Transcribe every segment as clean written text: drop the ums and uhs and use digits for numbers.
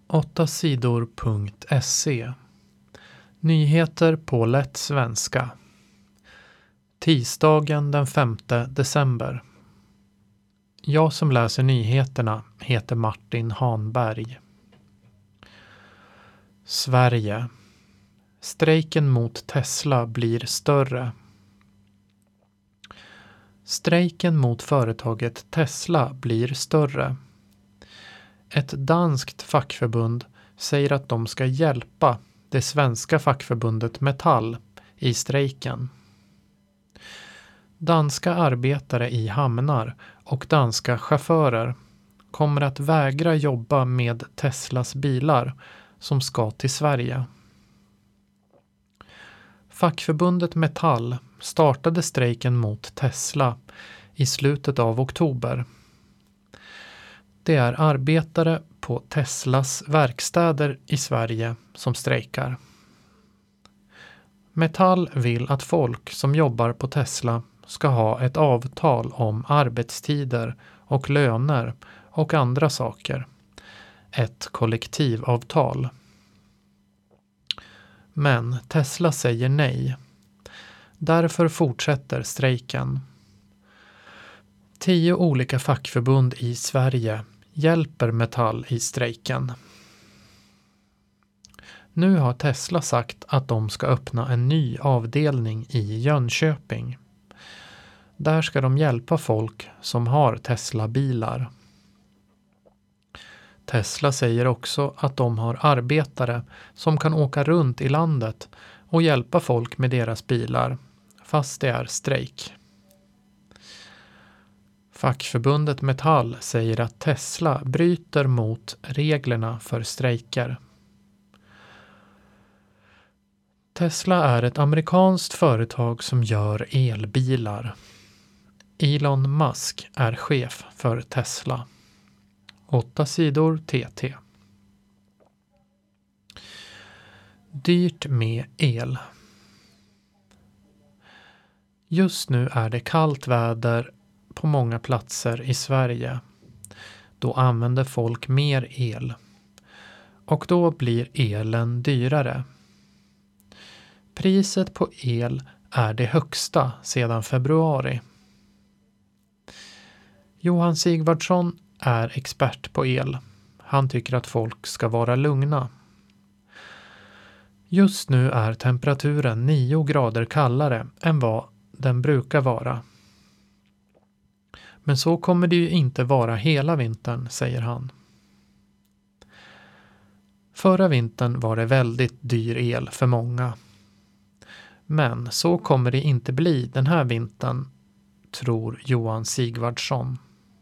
8sidor.se. Nyheter på lätt svenska. Tisdagen den 5 december. Jag som läser nyheterna heter Martin Hanberg. Sverige. Strejken mot Tesla blir större. Strejken mot företaget Tesla blir större. Ett danskt fackförbund säger att de ska hjälpa det svenska fackförbundet Metall i strejken. Danska arbetare i hamnar och danska chaufförer kommer att vägra jobba med Teslas bilar som ska till Sverige. Fackförbundet Metall startade strejken mot Tesla i slutet av oktober. Det är arbetare på Teslas verkstäder i Sverige som strejkar. Metall vill att folk som jobbar på Tesla ska ha ett avtal om arbetstider och löner och andra saker. Ett kollektivavtal. Men Tesla säger nej. Därför fortsätter strejken. 10 olika fackförbund i Sverige hjälper Metall i strejken. Nu har Tesla sagt att de ska öppna en ny avdelning i Jönköping. Där ska de hjälpa folk som har Tesla-bilar. Tesla säger också att de har arbetare som kan åka runt i landet och hjälpa folk med deras bilar, fast det är strejk. Fackförbundet Metall säger att Tesla bryter mot reglerna för strejker. Tesla är ett amerikanskt företag som gör elbilar. Elon Musk är chef för Tesla. 8 sidor TT. Dyrt med el. Just nu är det kallt väder på många platser i Sverige. Då använder folk mer el. Och då blir elen dyrare. Priset på el är det högsta sedan februari. Johan Sigvardsson är expert på el. Han tycker att folk ska vara lugna. Just nu är temperaturen 9 grader kallare än vad den brukar vara. Men så kommer det ju inte vara hela vintern, säger han. Förra vintern var det väldigt dyr el för många. Men så kommer det inte bli den här vintern, tror Johan Sigvardsson.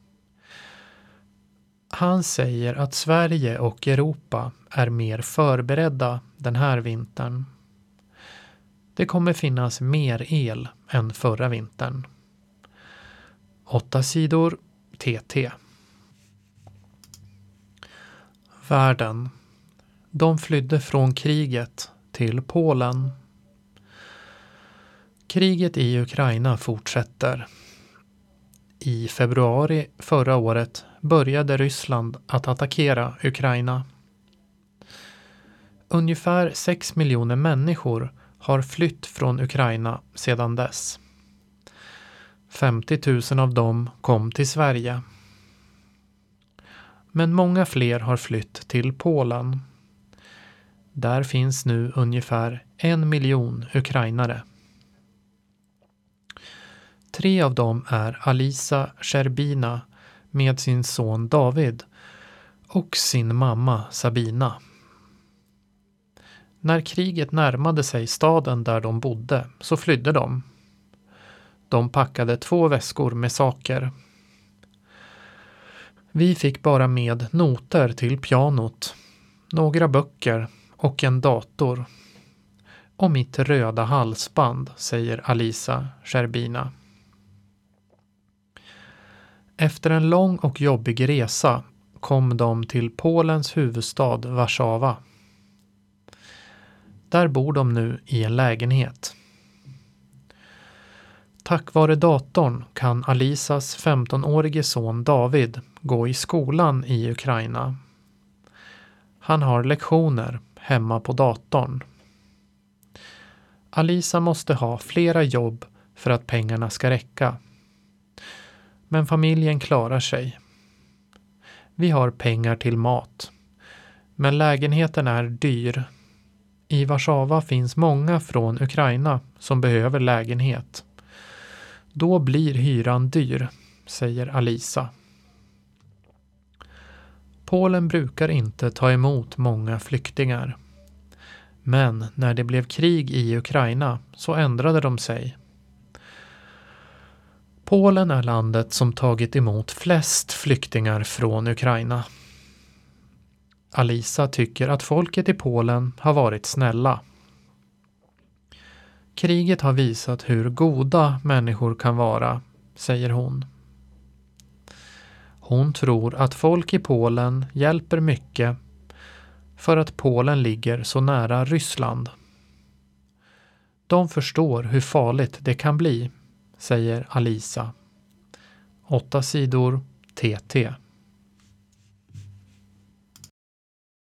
Han säger att Sverige och Europa är mer förberedda den här vintern. Det kommer finnas mer el än förra vintern. 8 sidor TT. Världen. De flydde från kriget till Polen. Kriget i Ukraina fortsätter. I februari förra året började Ryssland att attackera Ukraina. Ungefär 6 miljoner människor har flytt från Ukraina sedan dess. 50 000 av dem kom till Sverige. Men många fler har flytt till Polen. Där finns nu ungefär 1 miljon ukrainare. 3 av dem är Alisa Sherbina med sin son David och sin mamma Sabina. När kriget närmade sig staden där de bodde så flydde de. De packade 2 väskor med saker. Vi fick bara med noter till pianot, några böcker och en dator. Och mitt röda halsband, säger Alisa Sherbina. Efter en lång och jobbig resa kom de till Polens huvudstad Warszawa. Där bor de nu i en lägenhet. Tack vare datorn kan Alisas 15-årige son David gå i skolan i Ukraina. Han har lektioner hemma på datorn. Alisa måste ha flera jobb för att pengarna ska räcka. Men familjen klarar sig. Vi har pengar till mat. Men lägenheten är dyr. I Warszawa finns många från Ukraina som behöver lägenhet. Då blir hyran dyr, säger Alisa. Polen brukar inte ta emot många flyktingar. Men när det blev krig i Ukraina så ändrade de sig. Polen är landet som tagit emot flest flyktingar från Ukraina. Alisa tycker att folket i Polen har varit snälla. Kriget har visat hur goda människor kan vara, säger hon. Hon tror att folk i Polen hjälper mycket för att Polen ligger så nära Ryssland. De förstår hur farligt det kan bli, säger Alisa. 8 sidor TT.